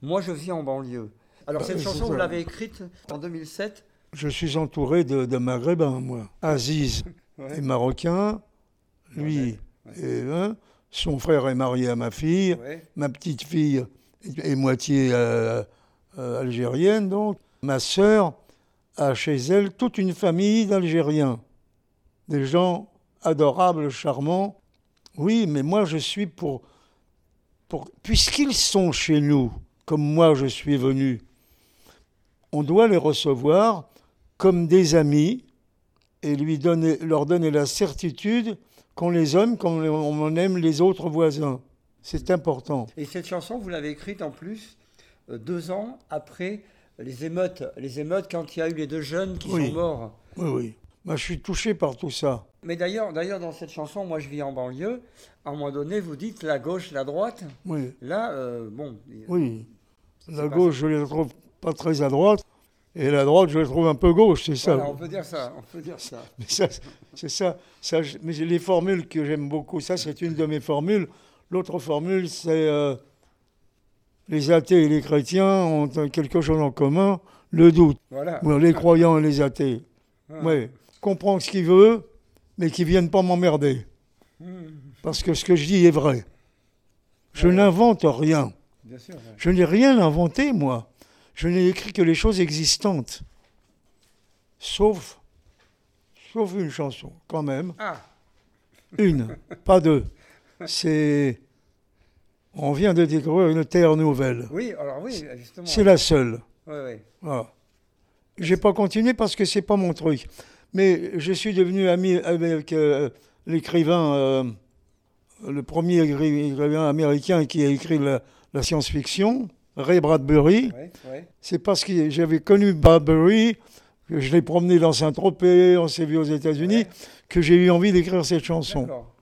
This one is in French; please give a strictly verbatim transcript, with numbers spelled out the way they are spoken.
Moi, je vis en banlieue. Alors, Bah, cette c'est chanson, vous ça. l'avez écrite en deux mille sept. Je suis entouré de, de maghrébins, moi. Aziz Ouais. est marocain, lui, Ouais. est, hein, son frère est marié à ma fille, Ouais. ma petite fille est, est moitié euh, euh, algérienne, donc. Ma sœur a chez elle toute une famille d'Algériens, des gens adorables, charmants. Oui, mais moi je suis pour, pour... Puisqu'ils sont chez nous, comme moi je suis venu, on doit les recevoir comme des amis et lui donner, leur donner la certitude qu'on les aime comme on aime les autres voisins. C'est important. Et cette chanson, vous l'avez écrite en plus euh, deux ans après les émeutes. Les émeutes, quand il y a eu les deux jeunes qui Oui. sont morts. Oui, oui. Moi, je suis touché par tout ça. Mais d'ailleurs, d'ailleurs, dans cette chanson, moi je vis en banlieue, à un moment donné, vous dites la gauche, la droite. Oui, Là, euh, bon. oui. c'est La pas gauche, je la trouve pas très à droite. Et la droite, je la trouve un peu gauche, c'est ça. Voilà, on peut dire ça, on peut dire ça. Mais ça, c'est ça. ça je- mais les formules que j'aime beaucoup, ça, c'est une de mes formules. L'autre formule, c'est euh, les athées et les chrétiens ont quelque chose en commun, le doute. Voilà. Bon, les croyants et les athées. Ah. Oui, comprends ce qu'il veut, mais qu'ils viennent pas m'emmerder. Parce que ce que je dis est vrai. Je Ouais. n'invente rien. Bien sûr. ouais. Je n'ai rien inventé, moi. Je n'ai écrit que les choses existantes. Sauf, sauf une chanson, quand même. Ah, Une, pas deux. C'est... On vient de découvrir une terre nouvelle. oui, alors oui, justement. C'est la seule. Oui, oui. Voilà. J'ai pas continué parce que c'est pas mon truc. Mais je suis devenu ami avec euh, l'écrivain, euh, le premier écri- écrivain américain qui a écrit la, la science-fiction, Ray Bradbury. Oui, oui. C'est parce que j'avais connu Bradbury, que je l'ai promené dans Saint-Tropez, on s'est vu aux États-Unis, Ouais. que j'ai eu envie d'écrire cette chanson. D'accord.